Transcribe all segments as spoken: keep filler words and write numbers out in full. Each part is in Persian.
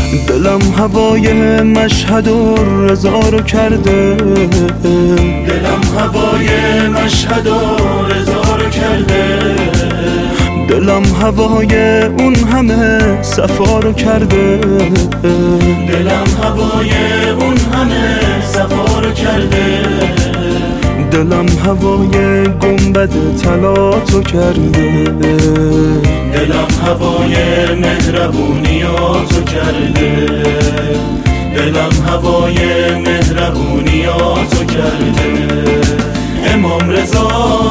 دلم هوای مشهد و رضا رو کرده، دلم هوای مشهد و رضا رو کرده، دلم هوای اون همه صفا رو کرده، دلم هوای اون همه صفا رو کرده، دلم هوای گنبد طلاتو کرده، دلم هوای مهربونیاتو کرده، دلم هوای مهربونیاتو کرده. امام رضا،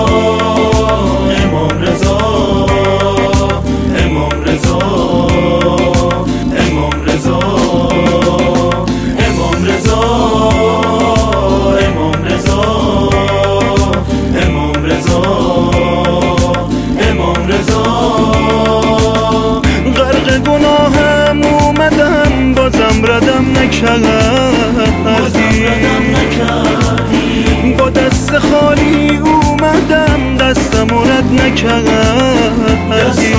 امام رضا، امام رضا، امام رضا، امام رضا، امام رضا، امام رضا، امام رضا. غرق گناهم اومدم بازم ردم نکردی، با دست خالی اومدم دستم رد نکردی.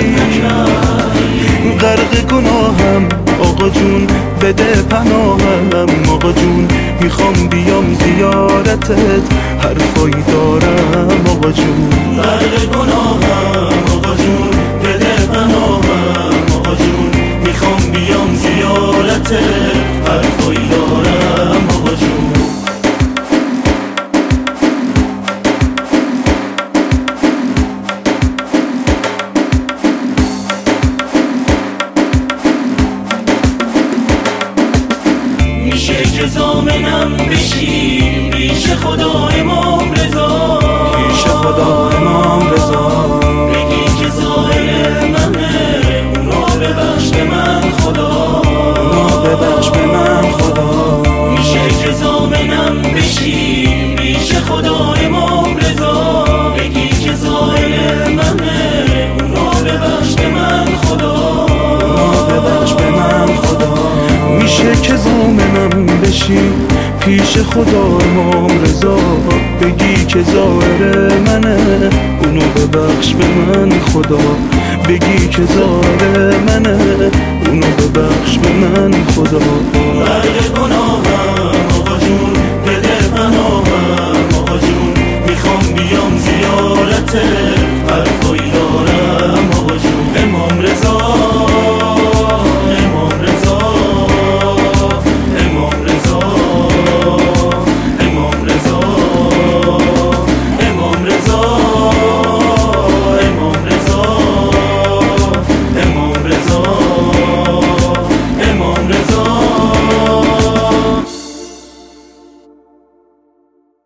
غرق گناهم آقا جون بده پناهم، آقا جون میخوام بیام زیارتت حرفایی دارم آقا جون. غرق گناهم آقا جون بده پناهم، آقا جون میخوام بیام زیارتت حرفایی دارم آقا جون. میشه که ضامنم بشی پیش خدا امام رضا، پیش خدا امام رضا، بگی که ظالم منه اونو ببخش به من خدا، اونو ببخش به من خدا. میشه که ضامنم بشی پیش خدا امام رضا، بگی که ظالم منه اونو ببخش به من خدا، اونو ببخش به من خدا. میشه که ضامنم بشی پیش خدا امام رضا، بگی که ظاهر منه اونو ببخش به من خدا، بگی که ظاهر منه اونو ببخش به من خدا. غرق گناهم